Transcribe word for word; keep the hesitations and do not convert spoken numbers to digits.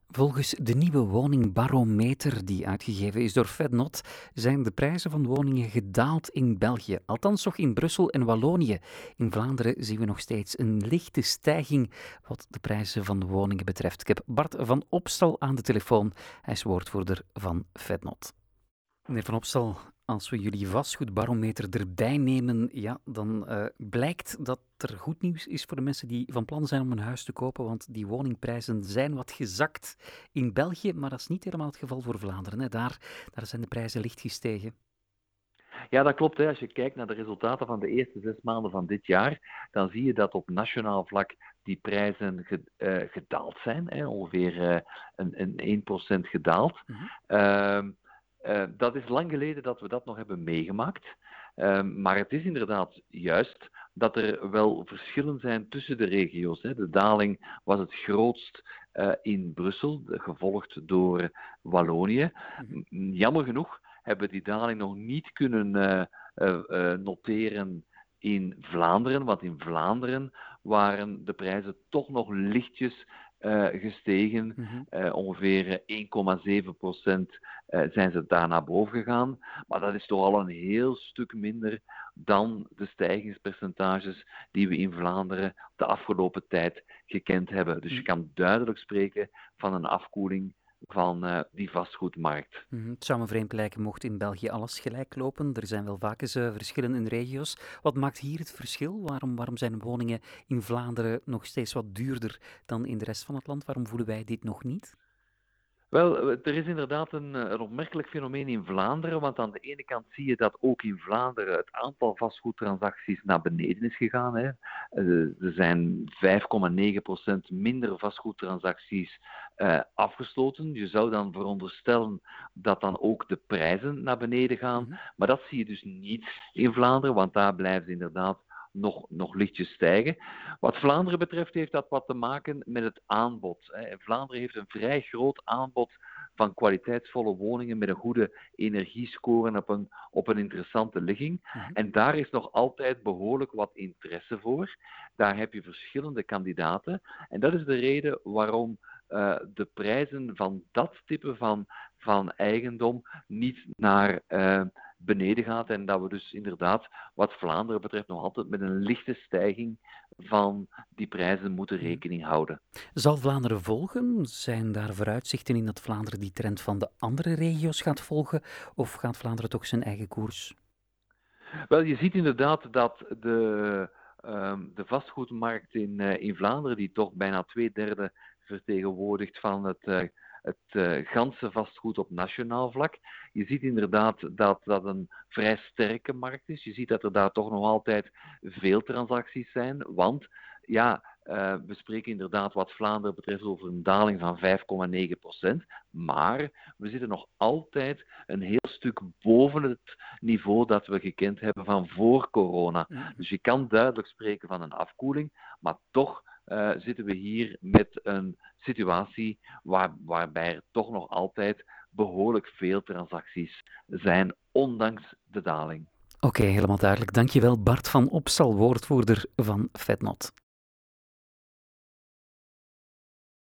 Volgens de nieuwe woningbarometer die uitgegeven is door Fednot zijn de prijzen van woningen gedaald in België. Althans nog in Brussel en Wallonië. In Vlaanderen zien we nog steeds een lichte stijging wat de prijzen van de woningen betreft. Ik heb Bart van Opstal aan de telefoon. Hij is woordvoerder van Fednot. Meneer Van Opstal, als we jullie vastgoedbarometer erbij nemen, ja, dan uh, blijkt dat er goed nieuws is voor de mensen die van plan zijn om een huis te kopen, want die woningprijzen zijn wat gezakt in België, maar dat is niet helemaal het geval voor Vlaanderen. Hè. Daar, daar zijn de prijzen licht gestegen. Ja, dat klopt. Hè. Als je kijkt naar de resultaten van de eerste zes maanden van dit jaar, dan zie je dat op nationaal vlak die prijzen ge, uh, gedaald zijn. Hè. Ongeveer uh, een, een één procent gedaald. Mm-hmm. Uh, uh, dat is lang geleden dat we dat nog hebben meegemaakt. Uh, maar het is inderdaad juist dat er wel verschillen zijn tussen de regio's. Hè. De daling was het grootst uh, in Brussel, gevolgd door Wallonië. Mm-hmm. Jammer genoeg hebben die daling nog niet kunnen uh, uh, uh, noteren in Vlaanderen, want in Vlaanderen waren de prijzen toch nog lichtjes uh, gestegen. Mm-hmm. Uh, ongeveer één komma zeven procent uh, zijn ze daar naar boven gegaan. Maar dat is toch al een heel stuk minder dan de stijgingspercentages die we in Vlaanderen de afgelopen tijd gekend hebben. Dus je kan duidelijk spreken van een afkoeling van uh, die vastgoedmarkt. Mm-hmm. Het zou me vreemd lijken mocht in België alles gelijk lopen. Er zijn wel vaak eens uh, verschillen in regio's. Wat maakt hier het verschil? Waarom, waarom zijn woningen in Vlaanderen nog steeds wat duurder dan in de rest van het land? Waarom voelen wij dit nog niet? Wel, er is inderdaad een, een opmerkelijk fenomeen in Vlaanderen, want aan de ene kant zie je dat ook in Vlaanderen het aantal vastgoedtransacties naar beneden is gegaan. Hè. Er zijn vijf komma negen procent minder vastgoedtransacties uh, afgesloten. Je zou dan veronderstellen dat dan ook de prijzen naar beneden gaan, mm-hmm. maar dat zie je dus niet in Vlaanderen, want daar blijven ze inderdaad Nog, nog lichtjes stijgen. Wat Vlaanderen betreft heeft dat wat te maken met het aanbod. Vlaanderen heeft een vrij groot aanbod van kwaliteitsvolle woningen met een goede energiescore op een, op een interessante ligging. Mm-hmm. En daar is nog altijd behoorlijk wat interesse voor. Daar heb je verschillende kandidaten. En dat is de reden waarom uh, de prijzen van dat type van, van eigendom niet naar Uh, beneden gaat en dat we dus inderdaad, wat Vlaanderen betreft, nog altijd met een lichte stijging van die prijzen moeten rekening houden. Zal Vlaanderen volgen? Zijn daar vooruitzichten in dat Vlaanderen die trend van de andere regio's gaat volgen? Of gaat Vlaanderen toch zijn eigen koers? Wel, je ziet inderdaad dat de, uh, de vastgoedmarkt in, uh, in Vlaanderen, die toch bijna twee derde vertegenwoordigt van het uh, het uh, ganse vastgoed op nationaal vlak. Je ziet inderdaad dat dat een vrij sterke markt is. Je ziet dat er daar toch nog altijd veel transacties zijn, want ja, uh, we spreken inderdaad wat Vlaanderen betreft over een daling van vijf komma negen procent, maar we zitten nog altijd een heel stuk boven het niveau dat we gekend hebben van voor corona. Dus je kan duidelijk spreken van een afkoeling, maar toch Uh, zitten we hier met een situatie waar, waarbij er toch nog altijd behoorlijk veel transacties zijn, ondanks de daling. Oké, okay, helemaal duidelijk. Dankjewel Bart van Opstal, woordvoerder van Fednot.